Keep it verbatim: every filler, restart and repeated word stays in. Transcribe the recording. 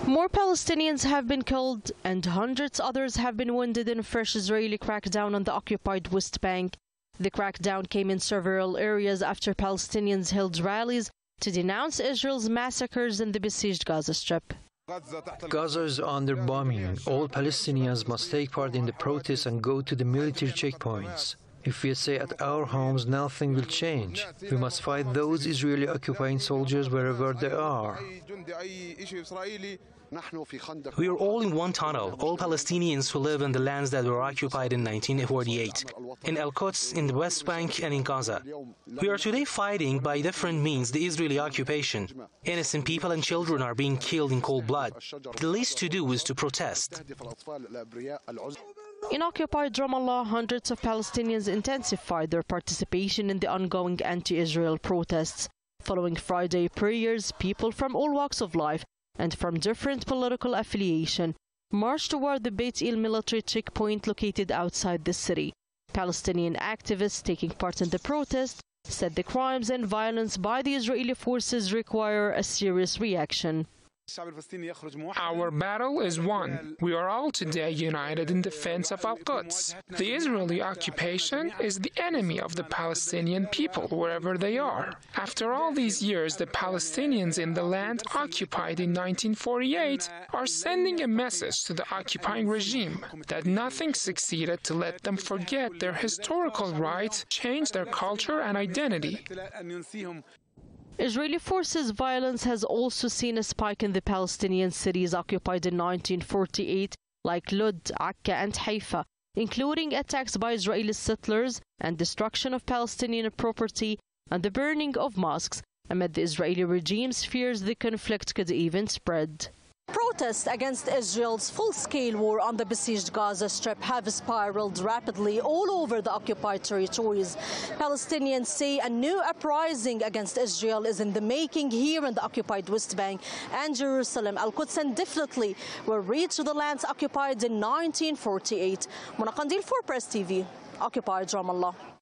More Palestinians have been killed and hundreds others have been wounded in a fresh Israeli crackdown on the occupied West Bank. The crackdown came in several areas after Palestinians held rallies to denounce Israel's massacres in the besieged Gaza Strip. Gaza is under bombing. All Palestinians must take part in the protests and go to the military checkpoints. If we stay at our homes, nothing will change. We must fight those Israeli occupying soldiers wherever they are. We are all in one tunnel, all Palestinians who live in the lands that were occupied in nineteen forty-eight, in Al-Quds, in the West Bank and in Gaza. We are today fighting by different means the Israeli occupation. Innocent people and children are being killed in cold blood. The least to do is to protest. In occupied Ramallah, hundreds of Palestinians intensified their participation in the ongoing anti-Israel protests. Following Friday prayers, people from all walks of life and from different political affiliation marched toward the Beit El military checkpoint located outside the city. Palestinian activists taking part in the protest said the crimes and violence by the Israeli forces require a serious reaction. Our battle is won. We are all today united in defense of Al-Quds. The Israeli occupation is the enemy of the Palestinian people, wherever they are. After all these years, the Palestinians in the land occupied in nineteen forty-eight are sending a message to the occupying regime that nothing succeeded to let them forget their historical right, change their culture and identity. Israeli forces' violence has also seen a spike in the Palestinian cities occupied in nineteen forty-eight, like Lod, Akka and Haifa, including attacks by Israeli settlers and destruction of Palestinian property and the burning of mosques, amid the Israeli regime's fears the conflict could even spread. Protests against Israel's full-scale war on the besieged Gaza Strip have spiraled rapidly all over the occupied territories. Palestinians say a new uprising against Israel is in the making here in the occupied West Bank and Jerusalem. Al-Quds and definitely will reach the lands occupied in nineteen forty-eight. Mona Qandil for Press T V, occupied Ramallah.